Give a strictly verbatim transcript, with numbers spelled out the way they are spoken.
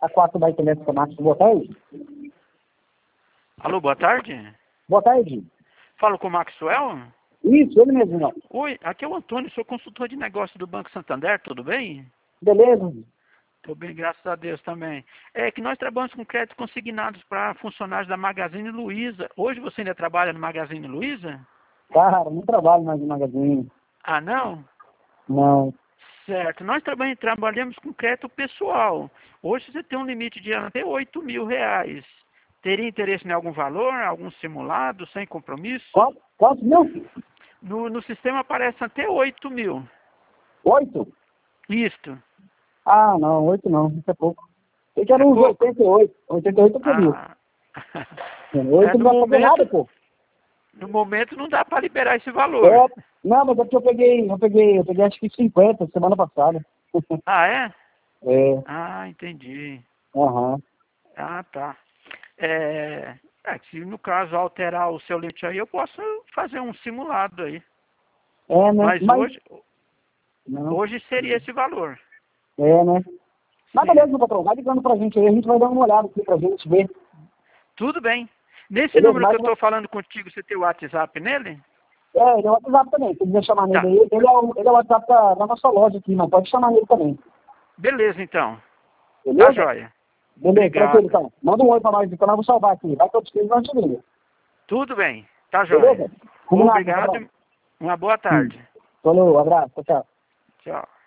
A quatro da Elétrica Max, boa tarde. Alô, boa tarde. Boa tarde. Falo com o Maxwell? Isso, ele mesmo, não. Oi, aqui é o Antônio, sou consultor de negócio do Banco Santander, tudo bem? Beleza? Tô bem, graças a Deus também. É que nós trabalhamos com créditos consignados para funcionários da Magazine Luiza. Hoje você ainda trabalha no Magazine Luiza? Cara, não trabalho mais no magazine. Ah, não? Não. Certo. Nós também trabalhamos com crédito pessoal. Hoje você tem um limite de até oito mil reais. Teria interesse em algum valor, algum simulado, sem compromisso? Quanto? Quanto mil? No, no sistema aparece até oito mil. Oito? Isto. Ah, não, oito não, isso é pouco. Eu quero É uns pouco? oitenta e oito. oitenta e oito eu queria. Ah. Oito É, não no vai fazer nada, momento, pô. no momento não dá para liberar esse valor. É, não, mas é porque eu peguei, eu peguei, eu peguei acho que cinquenta semana passada. Ah, é? É, Ah, entendi. aham. Ah, tá. É, é, se no caso alterar o seu limite aí, eu posso fazer um simulado aí. É, né? Mas Mas, hoje, não, hoje seria esse valor. é, né? Mas Sim. beleza, meu patrão, vai ligando pra gente aí, a gente vai dar uma olhada aqui pra gente ver. Tudo bem. Nesse Beleza? número que Mas, eu estou falando contigo, você tem o WhatsApp nele? é, ele é o WhatsApp também, se quiser chamar nele Tá. aí, ele é o, ele é o WhatsApp da, da nossa loja aqui, mas pode chamar nele também. Beleza, então. Tá Beleza? joia. Beleza, tranquilo Obrigado. então. Manda um oi pra nós, então nós vamos salvar aqui. Vai todos eles, nós te liga. Tudo bem. Tá joia. Beleza? Combinado, meu Obrigado. patrão. Uma boa Hum. tarde. Falou, abraço, tchau, tchau. Tchau.